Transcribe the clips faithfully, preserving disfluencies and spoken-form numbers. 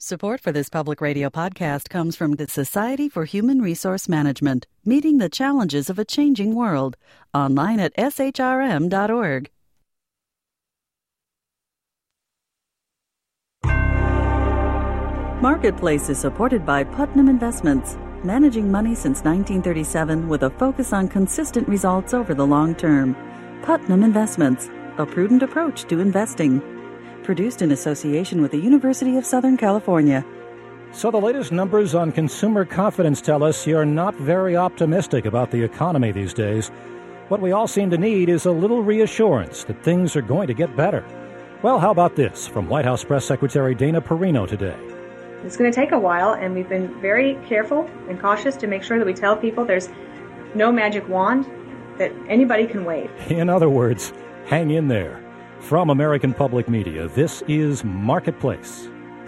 Support for this public radio podcast comes from the Society for Human Resource Management, meeting the challenges of a changing world. Online at s h r m dot org. Marketplace is supported by Putnam Investments, managing money since nineteen thirty-seven with a focus on consistent results over the long term. Putnam Investments, a prudent approach to investing. Produced in association with the University of Southern California. So the latest numbers on consumer confidence tell us you're not very optimistic about the economy these days. What we all seem to need is a little reassurance that things are going to get better. Well, how about this from White House Press Secretary Dana Perino today? It's going to take a while, and we've been very careful and cautious to make sure that we tell people there's no magic wand that anybody can wave. In other words, hang in there. From American Public Media, this is Marketplace.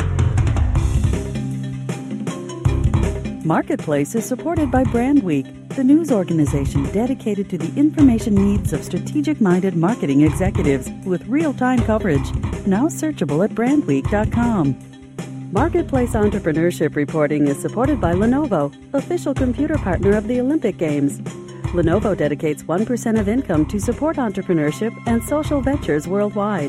Marketplace is supported by Brand Week, the news organization dedicated to the information needs of strategic-minded marketing executives with real-time coverage. Now searchable at brand week dot com. Marketplace entrepreneurship reporting is supported by Lenovo, official computer partner of the Olympic Games. Lenovo dedicates one percent of income to support entrepreneurship and social ventures worldwide.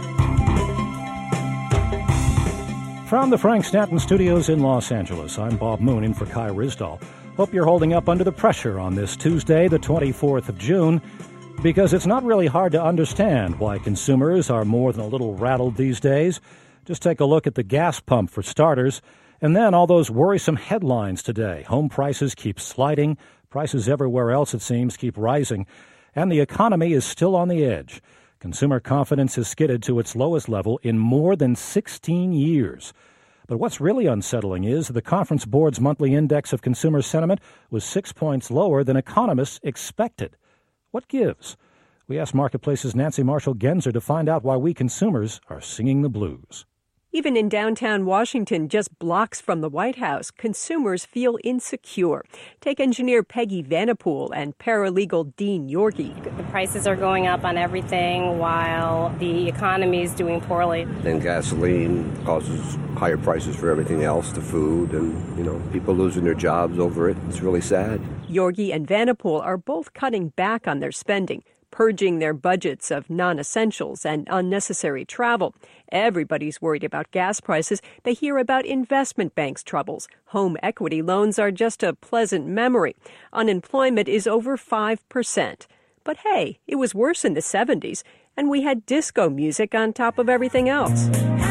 From the Frank Stanton Studios in Los Angeles, I'm Bob Moon in for Kai Risdall. Hope you're holding up under the pressure on this Tuesday, the twenty-fourth of June, because it's not really hard to understand why consumers are more than a little rattled these days. Just take a look at the gas pump for starters, and then all those worrisome headlines today. Home prices keep sliding. Prices everywhere else, it seems, keep rising, and the economy is still on the edge. Consumer confidence has skidded to its lowest level in more than sixteen years. But what's really unsettling is the Conference Board's monthly index of consumer sentiment was six points lower than economists expected. What gives? We asked Marketplace's Nancy Marshall-Genzer to find out why we consumers are singing the blues. Even in downtown Washington, just blocks from the White House, consumers feel insecure. Take engineer Peggy Vanderpool and paralegal Dean Yorgie. The prices are going up on everything while the economy is doing poorly. Then gasoline causes higher prices for everything else, the food, and, you know, people losing their jobs over it. It's really sad. Yorgie and Vanderpool are both cutting back on their spending, purging their budgets of non-essentials and unnecessary travel. Everybody's worried about gas prices. They hear about investment banks' troubles. Home equity loans are just a pleasant memory. Unemployment is over five percent. But hey, it was worse in the seventies, and we had disco music on top of everything else.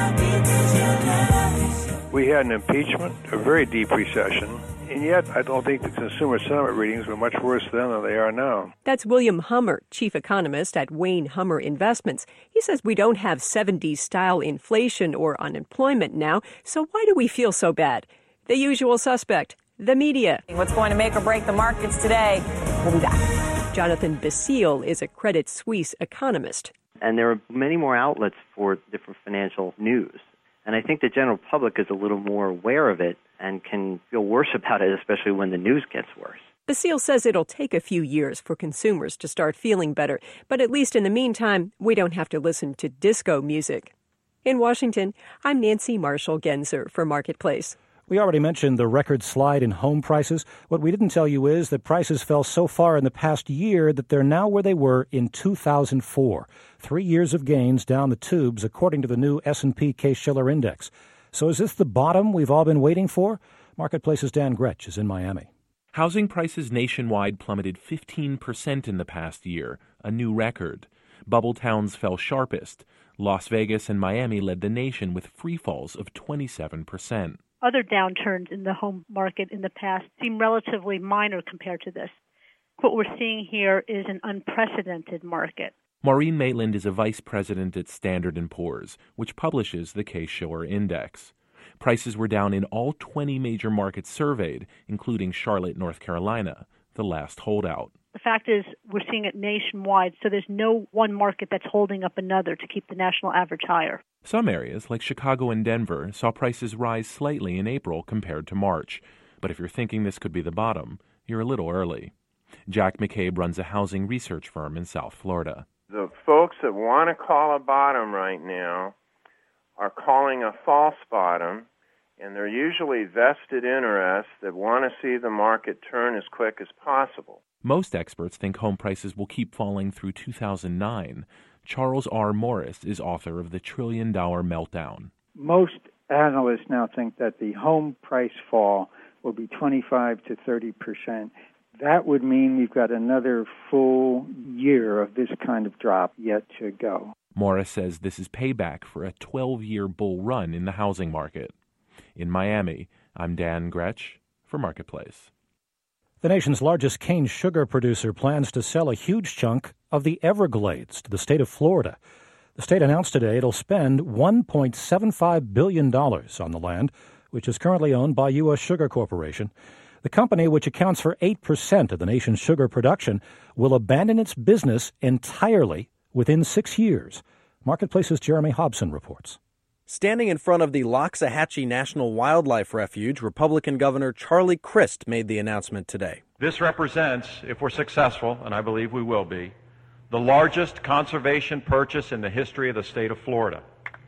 We had an impeachment, a very deep recession, and yet I don't think the consumer sentiment readings were much worse then than they are now. That's William Hummer, chief economist at Wayne Hummer Investments. He says we don't have seventies-style inflation or unemployment now, so why do we feel so bad? The usual suspect, the media. What's going to make or break the markets today? We'll be back. Jonathan Basile is a Credit Suisse economist. And there are many more outlets for different financial news. And I think the general public is a little more aware of it and can feel worse about it, especially when the news gets worse. Basile says it'll take a few years for consumers to start feeling better, but at least in the meantime, we don't have to listen to disco music. In Washington, I'm Nancy Marshall-Genzer for Marketplace. We already mentioned the record slide in home prices. What we didn't tell you is that prices fell so far in the past year that they're now where they were in two thousand four. Three years of gains down the tubes, according to the new S and P Case-Shiller Index. So is this the bottom we've all been waiting for? Marketplace's Dan Gretsch is in Miami. Housing prices nationwide plummeted fifteen percent in the past year, a new record. Bubble towns fell sharpest. Las Vegas and Miami led the nation with free falls of twenty-seven percent. Other downturns in the home market in the past seem relatively minor compared to this. What we're seeing here is an unprecedented market. Maureen Maitland is a vice president at Standard and Poor's, which publishes the Case-Shiller Index. Prices were down in all twenty major markets surveyed, including Charlotte, North Carolina, the last holdout. The fact is, we're seeing it nationwide, so there's no one market that's holding up another to keep the national average higher. Some areas, like Chicago and Denver, saw prices rise slightly in April compared to March. But if you're thinking this could be the bottom, you're a little early. Jack McCabe runs a housing research firm in South Florida. The folks that want to call a bottom right now are calling a false bottom, And they're usually vested interests that want to see the market turn as quick as possible. Most experts think home prices will keep falling through two thousand nine. Charles R. Morris is author of The Trillion Dollar Meltdown. Most analysts now think that the home price fall will be twenty-five to thirty percent. That would mean we've got another full year of this kind of drop yet to go. Morris says this is payback for a twelve-year bull run in the housing market. In Miami, I'm Dan Gretsch for Marketplace. The nation's largest cane sugar producer plans to sell a huge chunk of the Everglades to the state of Florida. The state announced today it'll spend one point seven five billion dollars on the land, which is currently owned by U S. Sugar Corporation. The company, which accounts for eight percent of the nation's sugar production, will abandon its business entirely within six years. Marketplace's Jeremy Hobson reports. Standing in front of the Loxahatchee National Wildlife Refuge, Republican Governor Charlie Crist made the announcement today. This represents, if we're successful, and I believe we will be, the largest conservation purchase in the history of the state of Florida.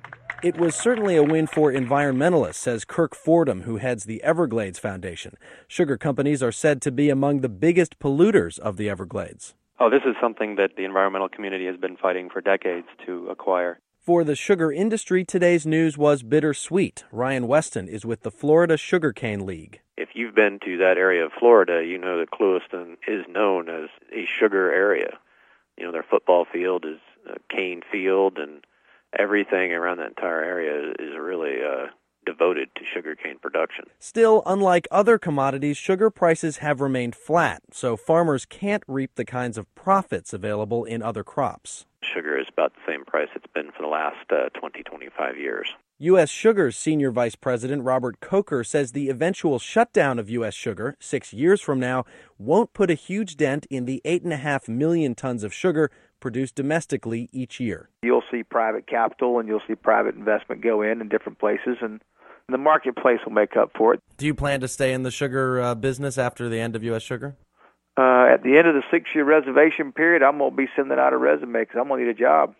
It was certainly a win for environmentalists, says Kirk Fordham, who heads the Everglades Foundation. Sugar companies are said to be among the biggest polluters of the Everglades. Oh, this is something that the environmental community has been fighting for decades to acquire. For the sugar industry, today's news was bittersweet. Ryan Weston is with the Florida Sugarcane League. If you've been to that area of Florida, you know that Clewiston is known as a sugar area. You know, their football field is a cane field, and everything around that entire area is really uh, devoted to sugarcane production. Still, unlike other commodities, sugar prices have remained flat, so farmers can't reap the kinds of profits available in other crops. Sugar is about the same price it's been for the last uh, twenty, twenty-five years. U S. Sugar's Senior Vice President Robert Coker says the eventual shutdown of U S. Sugar, six years from now, won't put a huge dent in the eight point five million tons of sugar produced domestically each year. You'll see private capital and you'll see private investment go in in different places, and the marketplace will make up for it. Do you plan to stay in the sugar uh, business after the end of U S. Sugar? Uh, at the end of the six-year reservation period, I'm going to be sending out a resume because I'm going to need a job.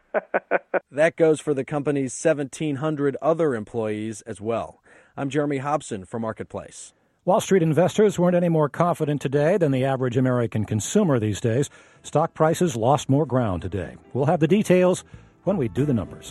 That goes for the company's seventeen hundred other employees as well. I'm Jeremy Hobson for Marketplace. Wall Street investors weren't any more confident today than the average American consumer these days. Stock prices lost more ground today. We'll have the details when we do the numbers.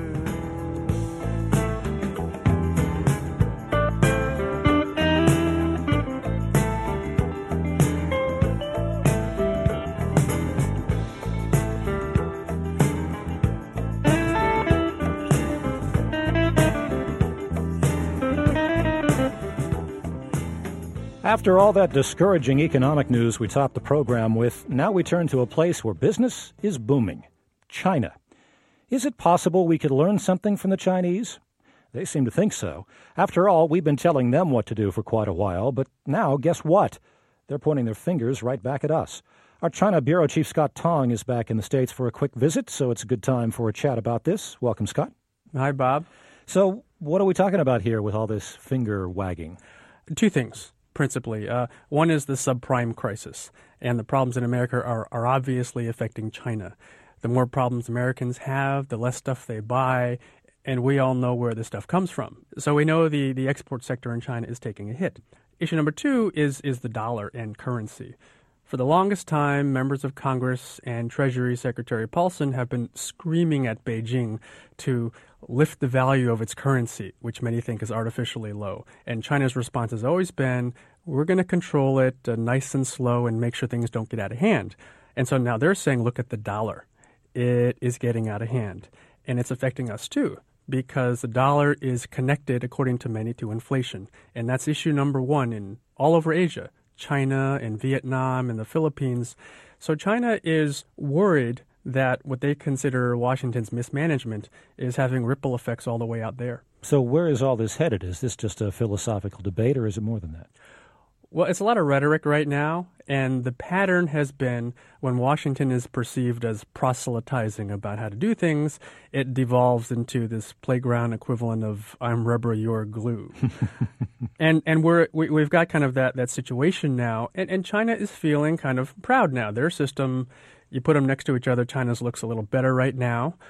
After all that discouraging economic news we topped the program with, now we turn to a place where business is booming, China. Is it possible we could learn something from the Chinese? They seem to think so. After all, we've been telling them what to do for quite a while, but now, guess what? They're pointing their fingers right back at us. Our China Bureau Chief Scott Tong is back in the States for a quick visit, so it's a good time for a chat about this. Welcome, Scott. Hi, Bob. So what are we talking about here with all this finger wagging? Two things. Principally. Uh, one is the subprime crisis, and the problems in America are, are obviously affecting China. The more problems Americans have, the less stuff they buy, and we all know where this stuff comes from. So we know the, the export sector in China is taking a hit. Issue number two is, is the dollar and currency. For the longest time, members of Congress and Treasury Secretary Paulson have been screaming at Beijing to lift the value of its currency, which many think is artificially low. And China's response has always been, we're going to control it uh, nice and slow and make sure things don't get out of hand. And so now they're saying, look at the dollar. It is getting out of hand. And it's affecting us too, because the dollar is connected, according to many, to inflation. And that's issue number one in all over Asia. China and Vietnam and the Philippines. So China is worried that what they consider Washington's mismanagement is having ripple effects all the way out there. So where is all this headed? Is this just a philosophical debate, or is it more than that? Well, it's a lot of rhetoric right now, and the pattern has been when Washington is perceived as proselytizing about how to do things, it devolves into this playground equivalent of I'm rubber, you're glue. and and we're, we, we've got kind of that, that situation now, and, and China is feeling kind of proud now. Their system, you put them next to each other, China's looks a little better right now.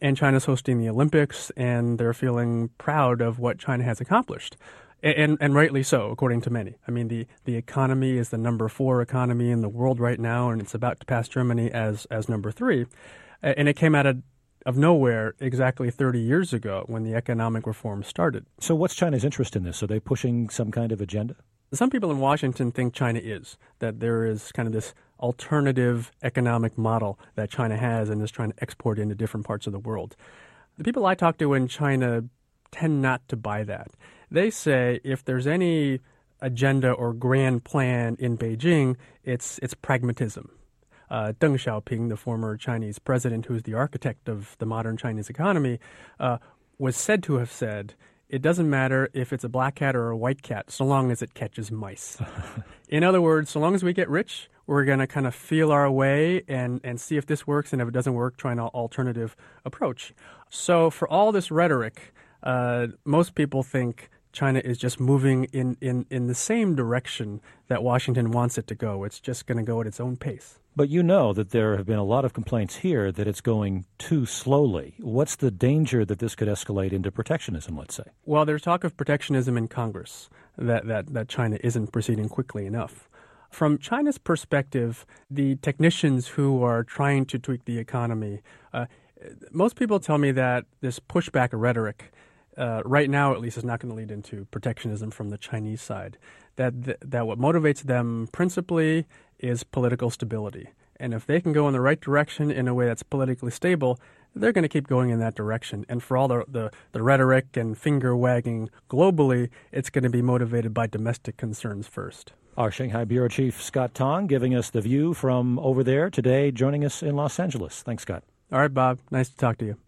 and China's hosting the Olympics, and they're feeling proud of what China has accomplished. And, and, and rightly so, according to many. I mean, the, the economy is the number four economy in the world right now, and it's about to pass Germany as, as number three. And it came out of, of nowhere exactly thirty years ago when the economic reform started. So what's China's interest in this? Are they pushing some kind of agenda? Some people in Washington think China is, that there is kind of this alternative economic model that China has and is trying to export into different parts of the world. The people I talk to in China tend not to buy that. They say if there's any agenda or grand plan in Beijing, it's it's pragmatism. Uh, Deng Xiaoping, the former Chinese president who's the architect of the modern Chinese economy, uh, was said to have said, it doesn't matter if it's a black cat or a white cat, so long as it catches mice. In other words, so long as we get rich, we're going to kind of feel our way and, and see if this works, and if it doesn't work, try an alternative approach. So for all this rhetoric, uh, most people think China is just moving in, in, in the same direction that Washington wants it to go. It's just going to go at its own pace. But you know that there have been a lot of complaints here that it's going too slowly. What's the danger that this could escalate into protectionism, let's say? Well, there's talk of protectionism in Congress, that, that, that China isn't proceeding quickly enough. From China's perspective, the technicians who are trying to tweak the economy, uh, most people tell me that this pushback rhetoric Uh, right now, at least, is not going to lead into protectionism from the Chinese side. That th- that what motivates them principally is political stability. And if they can go in the right direction in a way that's politically stable, they're going to keep going in that direction. And for all the, the, the rhetoric and finger-wagging globally, it's going to be motivated by domestic concerns first. Our Shanghai Bureau Chief, Scott Tong, giving us the view from over there today, joining us in Los Angeles. Thanks, Scott. All right, Bob. Nice to talk to you.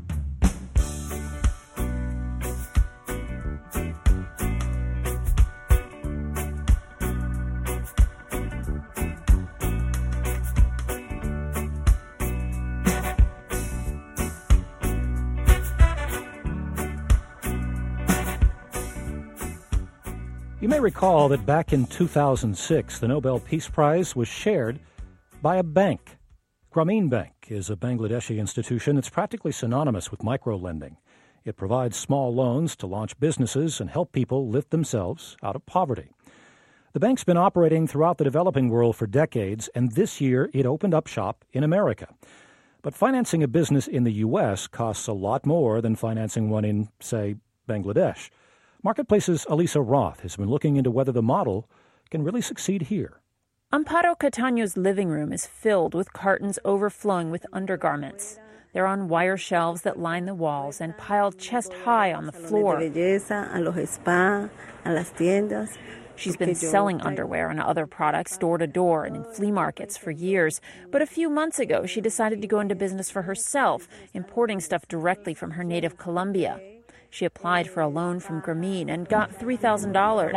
You may recall that back in two thousand six, the Nobel Peace Prize was shared by a bank. Grameen Bank is a Bangladeshi institution that's practically synonymous with microlending. It provides small loans to launch businesses and help people lift themselves out of poverty. The bank's been operating throughout the developing world for decades, and this year it opened up shop in America. But financing a business in the U S costs a lot more than financing one in, say, Bangladesh. Marketplace's Elisa Roth has been looking into whether the model can really succeed here. Amparo Cataño's living room is filled with cartons overflowing with undergarments. They're on wire shelves that line the walls and piled chest high on the floor. She's been selling underwear and other products door to door and in flea markets for years. But a few months ago, she decided to go into business for herself, importing stuff directly from her native Colombia. She applied for a loan from Grameen and got three thousand dollars.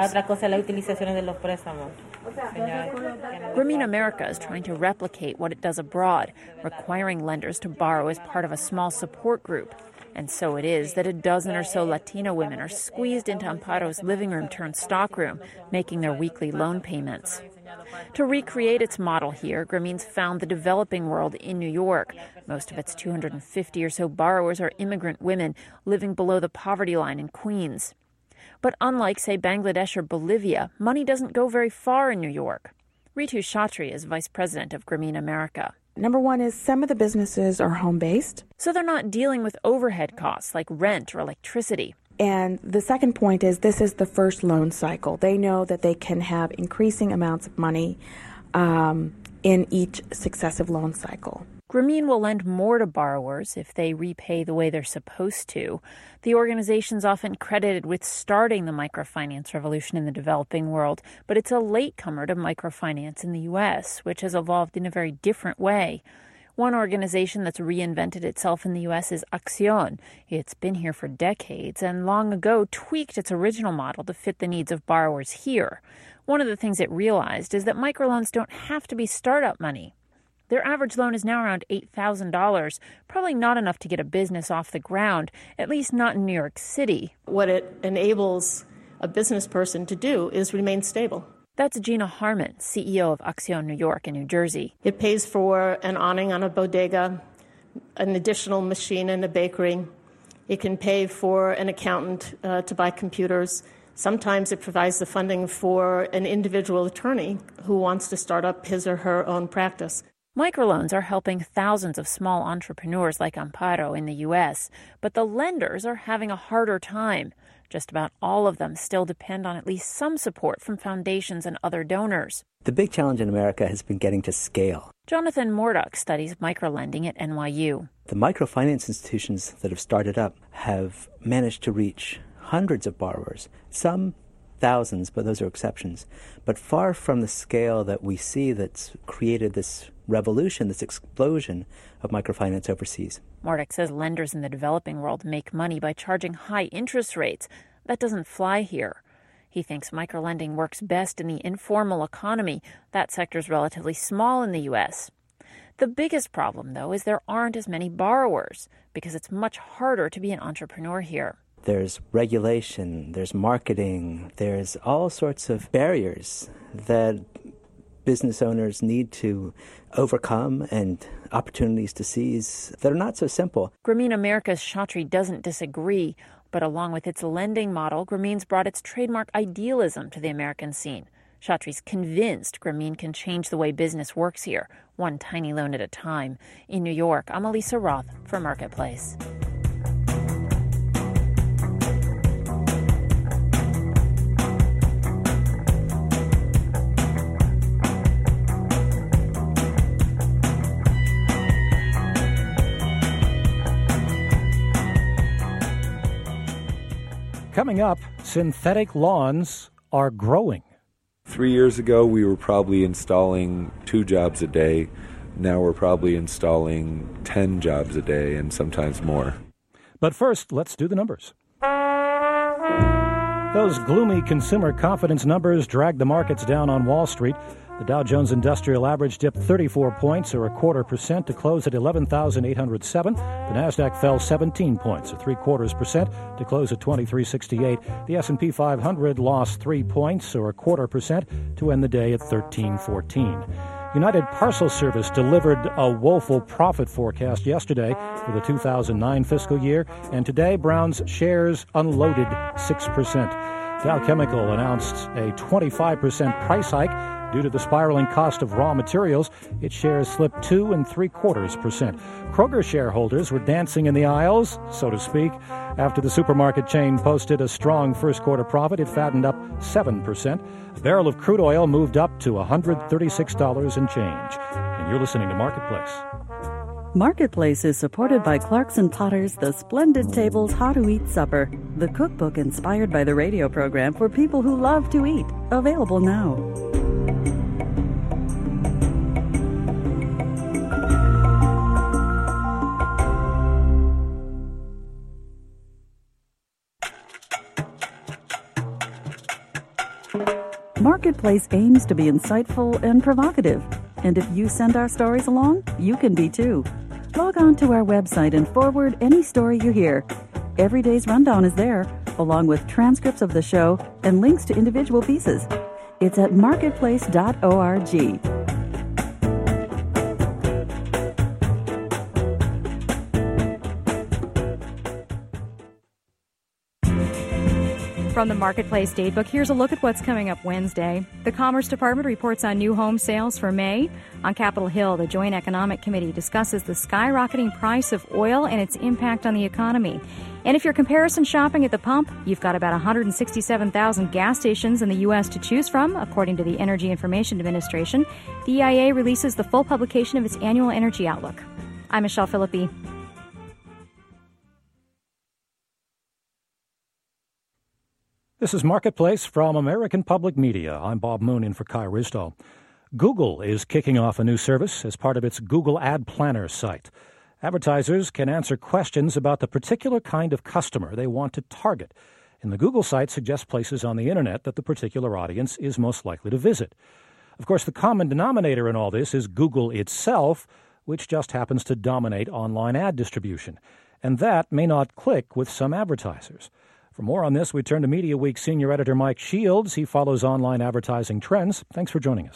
Grameen America is trying to replicate what it does abroad, requiring lenders to borrow as part of a small support group. And so it is that a dozen or so Latino women are squeezed into Amparo's living room turned stockroom, making their weekly loan payments. To recreate its model here, Grameen's found the developing world in New York. Most of its two hundred fifty or so borrowers are immigrant women living below the poverty line in Queens. But unlike, say, Bangladesh or Bolivia, money doesn't go very far in New York. Ritu Chatri is vice president of Grameen America. Number one is some of the businesses are home-based. So they're not dealing with overhead costs like rent or electricity. And the second point is this is the first loan cycle. They know that they can have increasing amounts of money um, in each successive loan cycle. Grameen will lend more to borrowers if they repay the way they're supposed to. The organization's often credited with starting the microfinance revolution in the developing world, but it's a latecomer to microfinance in the U S, which has evolved in a very different way. One organization that's reinvented itself in the U S is Accion. It's been here for decades and long ago tweaked its original model to fit the needs of borrowers here. One of the things it realized is that microloans don't have to be startup money. Their average loan is now around eight thousand dollars, probably not enough to get a business off the ground, at least not in New York City. What it enables a business person to do is remain stable. That's Gina Harmon, C E O of Accion New York and New Jersey. It pays for an awning on a bodega, an additional machine in a bakery. It can pay for an accountant uh, to buy computers. Sometimes it provides the funding for an individual attorney who wants to start up his or her own practice. Microloans are helping thousands of small entrepreneurs like Amparo in the U S, but the lenders are having a harder time. Just about all of them still depend on at least some support from foundations and other donors. The big challenge in America has been getting to scale. Jonathan Morduck studies microlending at N Y U. The microfinance institutions that have started up have managed to reach hundreds of borrowers, some thousands, but those are exceptions, but far from the scale that we see that's created this revolution, this explosion of microfinance overseas. Morduck says lenders in the developing world make money by charging high interest rates. That doesn't fly here. He thinks microlending works best in the informal economy. That sector's relatively small in the U S. The biggest problem, though, is there aren't as many borrowers because it's much harder to be an entrepreneur here. There's regulation, there's marketing, there's all sorts of barriers that business owners need to overcome and opportunities to seize that are not so simple. Grameen America's Chatri doesn't disagree, but along with its lending model, Grameen's brought its trademark idealism to the American scene. Chatri's convinced Grameen can change the way business works here, one tiny loan at a time. In New York, I'm Elisa Roth for Marketplace. Coming up, synthetic lawns are growing. Three years ago, we were probably installing two jobs a day. Now we're probably installing ten jobs a day and sometimes more. But first, let's do the numbers. Those gloomy consumer confidence numbers dragged the markets down on Wall Street. The Dow Jones Industrial Average dipped thirty-four points, or a quarter percent, to close at eleven thousand eight hundred seven. The Nasdaq fell seventeen points, or three quarters percent, to close at twenty-three sixty-eight. The S and P five hundred lost three points, or a quarter percent, to end the day at thirteen fourteen. United Parcel Service delivered a woeful profit forecast yesterday for the two thousand nine fiscal year, and today Brown's shares unloaded six percent. Dow Chemical announced a twenty-five percent price hike. Due to the spiraling cost of raw materials, its shares slipped two and three quarters percent. Kroger shareholders were dancing in the aisles, so to speak. After the supermarket chain posted a strong first quarter profit, it fattened up seven percent. A barrel of crude oil moved up to one hundred thirty-six dollars and change. And you're listening to Marketplace. Marketplace is supported by Clarkson Potter's The Splendid Table's How to Eat Supper, the cookbook inspired by the radio program for people who love to eat. Available now. Marketplace aims to be insightful and provocative. And if you send our stories along, you can be too. Log on to our website and forward any story you hear. Every day's rundown is there, along with transcripts of the show and links to individual pieces. It's at marketplace dot org. From the Marketplace Datebook, here's a look at what's coming up Wednesday. The Commerce Department reports on new home sales for May. On Capitol Hill, the Joint Economic Committee discusses the skyrocketing price of oil and its impact on the economy. And if you're comparison shopping at the pump, you've got about one hundred sixty-seven thousand gas stations in the U S to choose from, according to the Energy Information Administration. The E I A releases the full publication of its annual energy outlook. I'm Michelle Philippi. This is Marketplace from American Public Media. I'm Bob Moon in for Kai Risdall. Google is kicking off a new service as part of its Google Ad Planner site. Advertisers can answer questions about the particular kind of customer they want to target, and the Google site suggests places on the Internet that the particular audience is most likely to visit. Of course, the common denominator in all this is Google itself, which just happens to dominate online ad distribution, and that may not click with some advertisers. For more on this, we turn to Media Week senior editor Mike Shields. He follows online advertising trends. Thanks for joining us.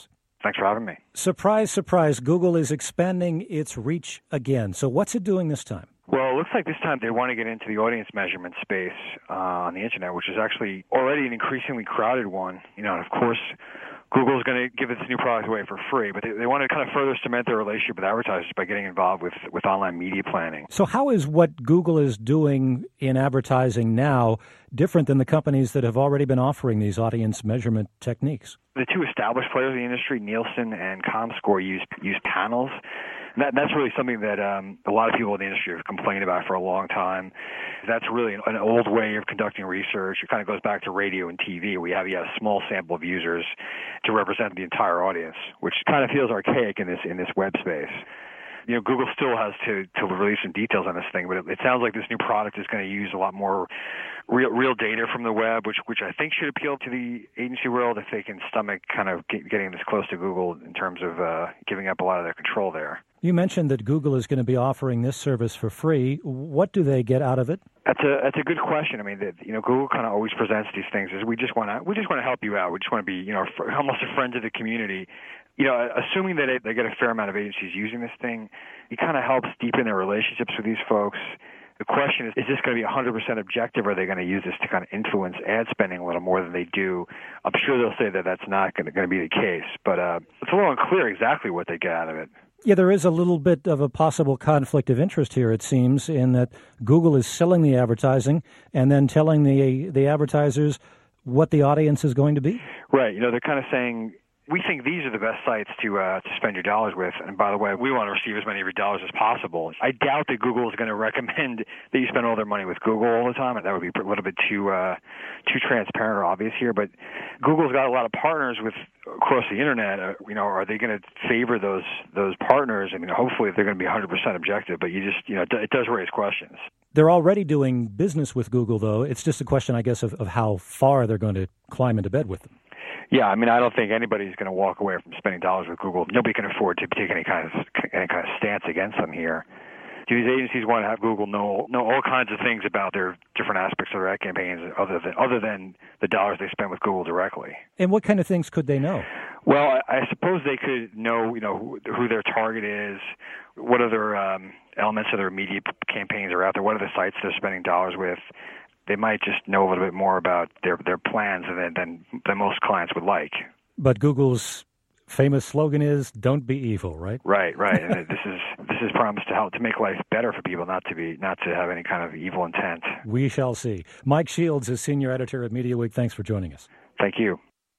Thanks for having me. Surprise, surprise, Google is expanding its reach again. So what's it doing this time? Well, it looks like this time they want to get into the audience measurement space uh, on the Internet, which is actually already an increasingly crowded one. You know, and of course, Google's going to give its new product away for free, but they, they want to kind of further cement their relationship with advertisers by getting involved with, with online media planning. So how is what Google is doing in advertising now different than the companies that have already been offering these audience measurement techniques? The two established players in the industry, Nielsen and Comscore, use use panels. And that, that's really something that um, a lot of people in the industry have complained about for a long time. That's really an, an old way of conducting research. It kind of goes back to radio and T V, where you have, you have a small sample of users to represent the entire audience, which kind of feels archaic in this in this web space. You know, Google still has to, to release some details on this thing, but it, it sounds like this new product is going to use a lot more real real data from the web, which which I think should appeal to the agency world if they can stomach kind of get, getting this close to Google in terms of uh, giving up a lot of their control there. You mentioned that Google is going to be offering this service for free. What do they get out of it? That's a that's a good question. I mean, the, you know, Google kind of always presents these things as we just want to we just want to help you out. We just want to be, you know, almost a friend of the community. You know, assuming that it, they get a fair amount of agencies using this thing, it kind of helps deepen their relationships with these folks. The question is, is this going to be one hundred percent objective, or are they going to use this to kind of influence ad spending a little more than they do? I'm sure they'll say that that's not going to, going to be the case, but uh, it's a little unclear exactly what they get out of it. Yeah, there is a little bit of a possible conflict of interest here, it seems, in that Google is selling the advertising and then telling the the advertisers what the audience is going to be. Right. You know, they're kind of saying, we think these are the best sites to uh, to spend your dollars with. And by the way, we want to receive as many of your dollars as possible. I doubt that Google is going to recommend that you spend all their money with Google all the time. That would be a little bit too uh, too transparent or obvious here. But Google's got a lot of partners with across the Internet. Uh, you know, are they going to favor those those partners? I mean, hopefully they're going to be one hundred percent objective. But you just, you know, it does raise questions. They're already doing business with Google, though. It's just a question, I guess, of, of how far they're going to climb into bed with them. Yeah, I mean, I don't think anybody's going to walk away from spending dollars with Google. Nobody can afford to take any kind of any kind of stance against them here. These agencies want to have Google know know all kinds of things about their different aspects of their ad campaigns, other than other than the dollars they spend with Google directly. And what kind of things could they know? Well, I, I suppose they could know, you know, who, who their target is, what other um, elements of their media campaigns are out there, what are the sites they're spending dollars with. They might just know a little bit more about their their plans than, than than most clients would like. But Google's famous slogan is "Don't be evil," right? Right, right. And this is this is promised to help to make life better for people, not to be not to have any kind of evil intent. We shall see. Mike Shields is senior editor at Media Week. Thanks for joining us. Thank you.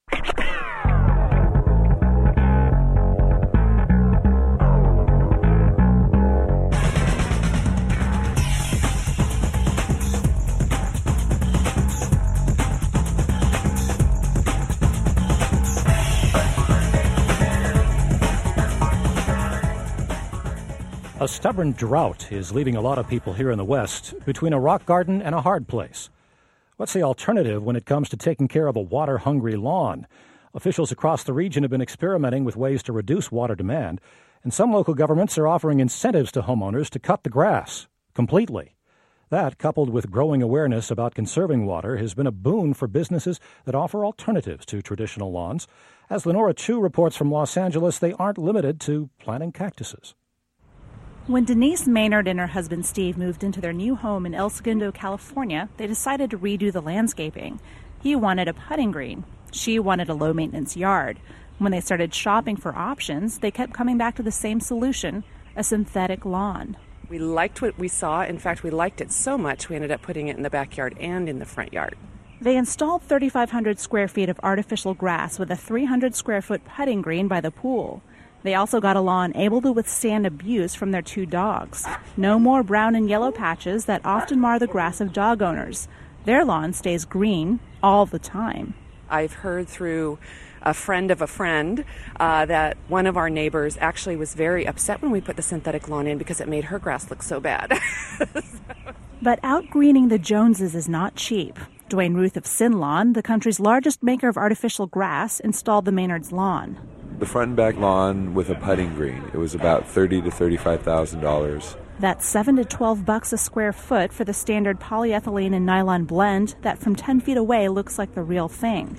A stubborn drought is leaving a lot of people here in the West between a rock garden and a hard place. What's the alternative when it comes to taking care of a water-hungry lawn? Officials across the region have been experimenting with ways to reduce water demand, and some local governments are offering incentives to homeowners to cut the grass completely. That, coupled with growing awareness about conserving water, has been a boon for businesses that offer alternatives to traditional lawns. As Lenora Chu reports from Los Angeles, they aren't limited to planting cactuses. When Denise Maynard and her husband Steve moved into their new home in El Segundo, California, they decided to redo the landscaping. He wanted a putting green. She wanted a low-maintenance yard. When they started shopping for options, they kept coming back to the same solution, a synthetic lawn. We liked what we saw. In fact, we liked it so much we ended up putting it in the backyard and in the front yard. They installed thirty-five hundred square feet of artificial grass with a three hundred square foot putting green by the pool. They also got a lawn able to withstand abuse from their two dogs. No more brown and yellow patches that often mar the grass of dog owners. Their lawn stays green all the time. I've heard through a friend of a friend uh, that one of our neighbors actually was very upset when we put the synthetic lawn in because it made her grass look so bad. But out-greening the Joneses is not cheap. Dwayne Ruth of Sin Lawn, the country's largest maker of artificial grass, installed the Maynard's lawn. The front and back lawn with a putting green. It was about thirty to thirty-five thousand dollars. That's seven to twelve bucks a square foot for the standard polyethylene and nylon blend that from ten feet away looks like the real thing.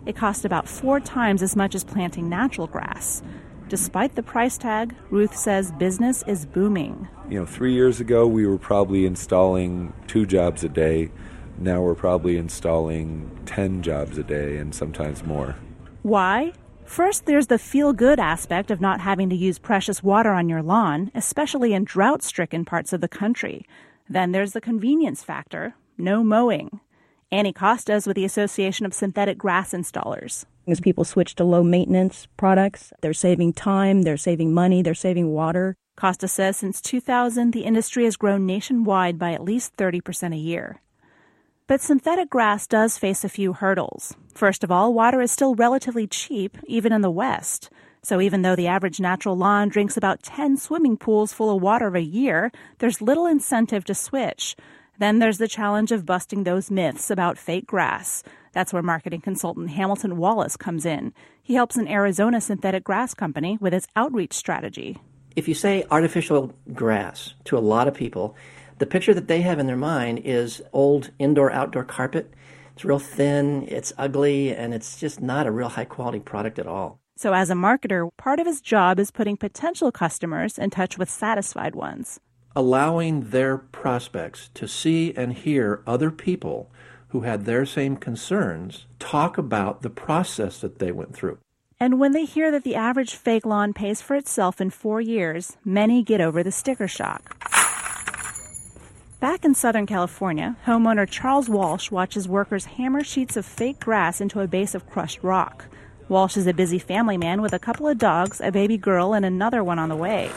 It costs about four times as much as planting natural grass. Despite the price tag, Ruth says business is booming. You know, three years ago we were probably installing two jobs a day. Now we're probably installing ten jobs a day and sometimes more. Why? First, there's the feel-good aspect of not having to use precious water on your lawn, especially in drought-stricken parts of the country. Then there's the convenience factor, no mowing. Annie Costa is with the Association of Synthetic Grass Installers. As people switch to low-maintenance products, they're saving time, they're saving money, they're saving water. Costa says since two thousand, the industry has grown nationwide by at least thirty percent a year. But synthetic grass does face a few hurdles. First of all, water is still relatively cheap, even in the West. So even though the average natural lawn drinks about ten swimming pools full of water a year, there's little incentive to switch. Then there's the challenge of busting those myths about fake grass. That's where marketing consultant Hamilton Wallace comes in. He helps an Arizona synthetic grass company with its outreach strategy. If you say artificial grass to a lot of people, the picture that they have in their mind is old indoor-outdoor carpet. It's real thin, it's ugly, and it's just not a real high-quality product at all. So as a marketer, part of his job is putting potential customers in touch with satisfied ones. Allowing their prospects to see and hear other people who had their same concerns talk about the process that they went through. And when they hear that the average fake lawn pays for itself in four years, many get over the sticker shock. Back in Southern California, homeowner Charles Walsh watches workers hammer sheets of fake grass into a base of crushed rock. Walsh is a busy family man with a couple of dogs, a baby girl, and another one on the way.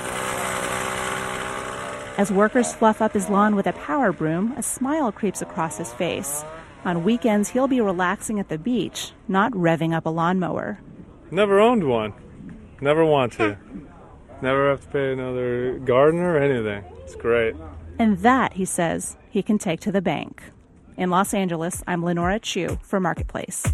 As workers fluff up his lawn with a power broom, a smile creeps across his face. On weekends, he'll be relaxing at the beach, not revving up a lawnmower. Never owned one. Never want to. Never have to pay another gardener or anything. It's great. And that, he says, he can take to the bank. In Los Angeles, I'm Lenora Chu for Marketplace.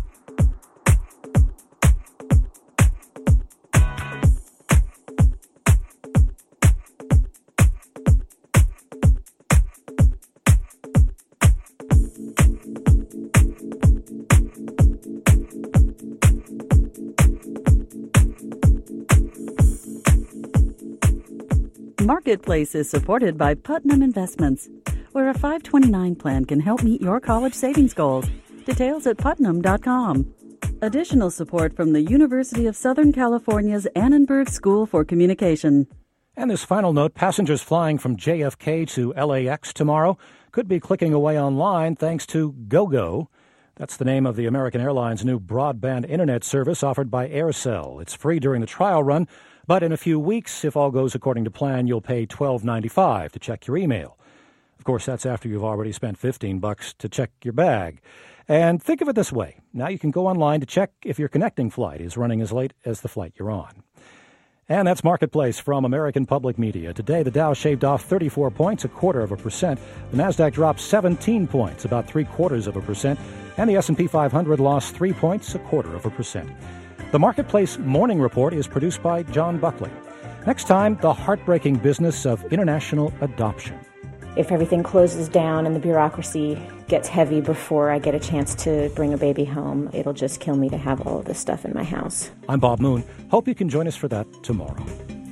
Marketplace is supported by Putnam Investments, where a five twenty-nine plan can help meet your college savings goals. Details at putnam dot com. Additional support from the University of Southern California's Annenberg School for Communication. And this final note, passengers flying from J F K to L A X tomorrow could be clicking away online thanks to GoGo. That's the name of the American Airlines' new broadband internet service offered by Aircel. It's free during the trial run, but in a few weeks, if all goes according to plan, you'll pay twelve ninety-five to check your email. Of course, that's after you've already spent fifteen bucks to check your bag. And think of it this way. Now you can go online to check if your connecting flight is running as late as the flight you're on. And that's Marketplace from American Public Media. Today, the Dow shaved off thirty-four points, a quarter of a percent. The Nasdaq dropped seventeen points, about three quarters of a percent. And the S and P five hundred lost three points, a quarter of a percent. The Marketplace Morning Report is produced by John Buckley. Next time, the heartbreaking business of international adoption. If everything closes down and the bureaucracy gets heavy before I get a chance to bring a baby home, it'll just kill me to have all of this stuff in my house. I'm Bob Moon. Hope you can join us for that tomorrow.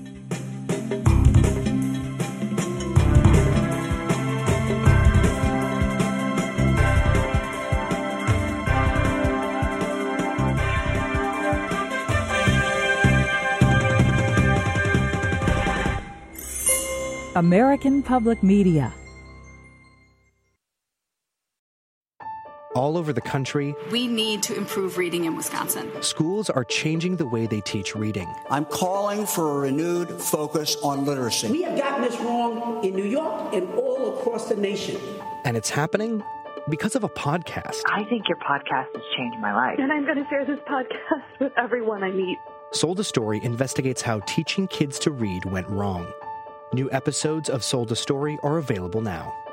American Public Media. All over the country, we need to improve reading in Wisconsin. Schools are changing the way they teach reading. I'm calling for a renewed focus on literacy. We have gotten this wrong in New York and all across the nation. And it's happening because of a podcast. I think your podcast has changed my life. And I'm going to share this podcast with everyone I meet. Sold a Story investigates how teaching kids to read went wrong. New episodes of Sold a Story are available now.